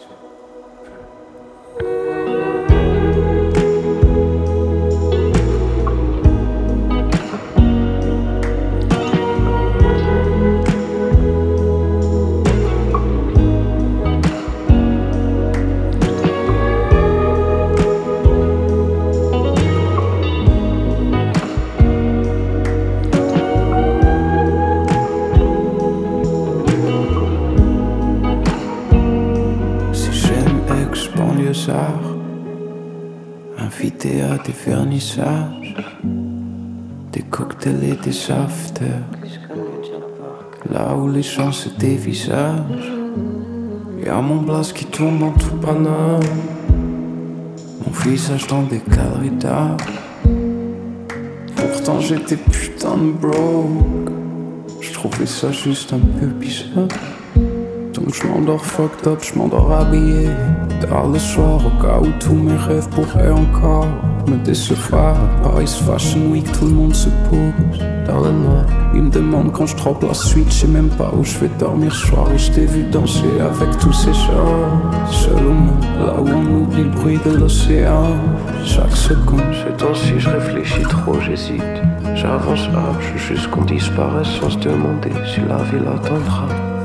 Amphithéâtre et vernissage, des cocktails et des afters, là où les gens se dévisagent. Y'a mon blast qui tourne dans tout Paname, mon visage dans des galeries d'art. Pourtant j'étais putain de broke, j'trouvais ça juste un peu bizarre. Donc j'm'endors fucked up, j'm'endors habillé tard le soir au cas où tous mes rêves pourraient encore me décevoir. Paris Fashion Week, tout le monde se pose dans le noir. Ils me demandent quand j'droppe la suite, j'sais même pas où j'vais dormir ce soir. Et j't'ai vu danser avec tous ces gens, seul au monde, là où on oublie le bruit de l'océan. Chaque seconde, ces temps-ci j'réfléchis trop, j'hésite. J'avance pas, j'veux juste qu'on disparaisse sans se demander si la vie l'attendra.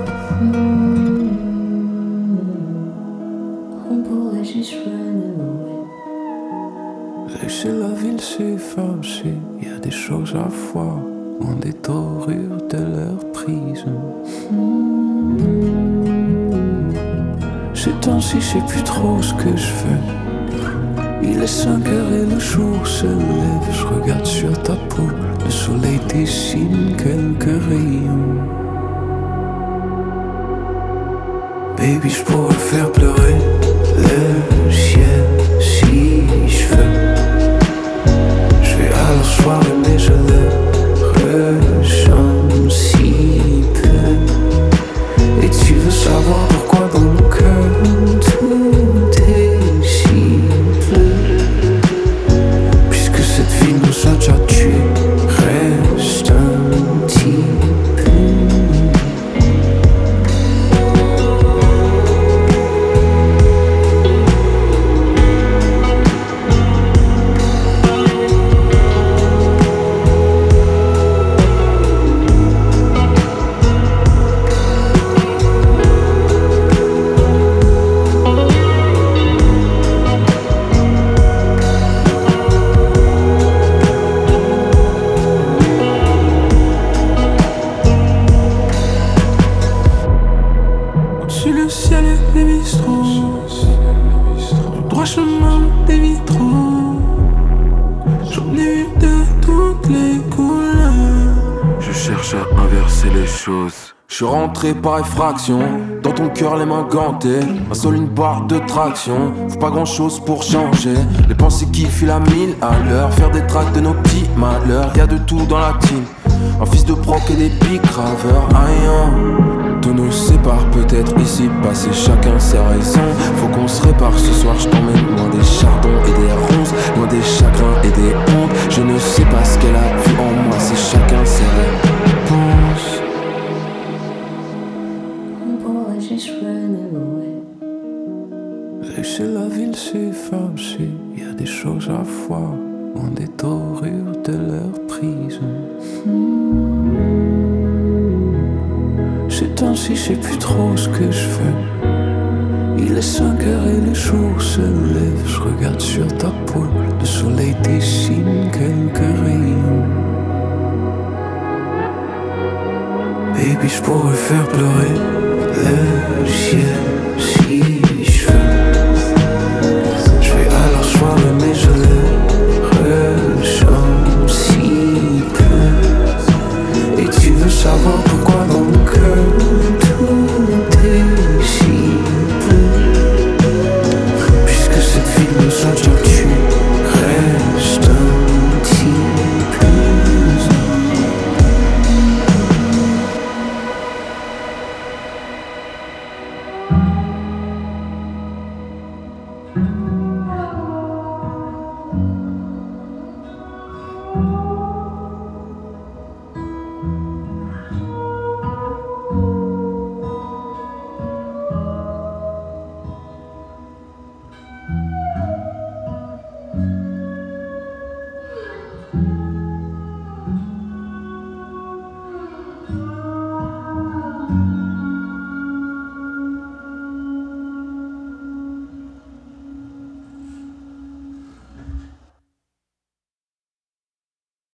Laissez la ville s'effacer, y'a des choses à voir, loin des dorures de leur prison. Ces temps-ci, je sais plus trop ce que je fais. Il est 5 heures et le jour se lève. Je regarde sur ta peau, le soleil dessine quelques rayons. Baby, je pourrais faire pleurer le ciel si je veux. Je vais à leur soirée mais je le ressens si peu. Et tu veux savoir pourquoi dans mon cœur tout est si bleu. Puisque cette vie nous a déjà tués, reste un petit peu. Je suis rentré par effraction, dans ton cœur les mains gantées, un seul une barre de traction, faut pas grand chose pour changer, les pensées qui filent à 1000 à l'heure, faire des tracks de nos petits malheurs, y'a de tout dans la team, un fils de proc et des pics graveurs, rien, tout nous sépare peut-être ici, passer chacun ses raisons, faut qu'on se répare ce soir, je t'emmène loin des chardons et des ronces, loin des chagrins et des hontes, je ne sais pas ce qu'elle a vu en moi, c'est chacun ses réponses. Laissez la ville s'effacer, y'a des choses à voir, loin des dorures de leur prison. Ces temps-ci, je sais plus trop ce que je fais. Il est 5 heures et le jour se lève. Je regarde sur ta peau, le soleil dessine quelques rayons. Baby, je pourrais faire pleurer le ciel si je veux. Je vais à leur soirée mais je le ressens si peu. Et tu veux savoir pourquoi dans mon cœur tout est si bleu. Puisque cette vie nous a déjà tués, reste un petit peu.